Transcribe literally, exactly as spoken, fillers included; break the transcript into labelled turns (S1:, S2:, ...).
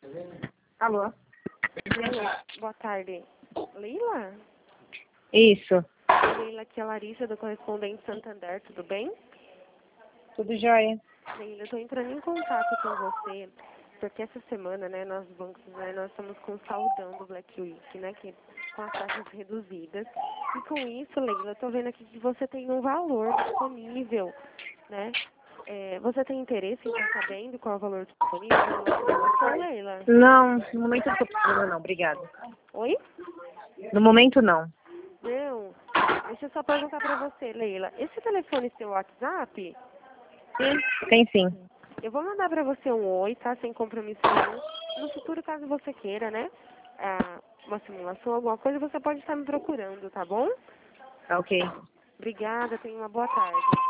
S1: Alô?
S2: Leila, boa tarde. Leila?
S1: Isso.
S2: Leila, aqui é a Larissa, do Correspondente Santander, tudo bem?
S1: Tudo jóia.
S2: Leila, eu estou entrando em contato com você, porque essa semana, né, nós bancos, né, nós estamos com o saldão do Black Week, né, que, com as taxas reduzidas. E com isso, Leila, eu estou vendo aqui que você tem um valor disponível, né? É, você tem interesse em estar sabendo qual é o valor disponível na nossa promoção, Leila?
S1: Não, no momento eu não tô precisando não, obrigada.
S2: Oi?
S1: No momento não.
S2: Não. Deixa eu só perguntar pra você, Leila. Esse telefone é seu WhatsApp?
S1: Tem sim.
S2: Eu vou mandar pra você um oi, tá? Sem compromisso nenhum. No futuro, caso você queira, né? Ah, uma simulação, alguma coisa, você pode estar me procurando, tá bom?
S1: Tá ok.
S2: Obrigada, tenha uma boa tarde.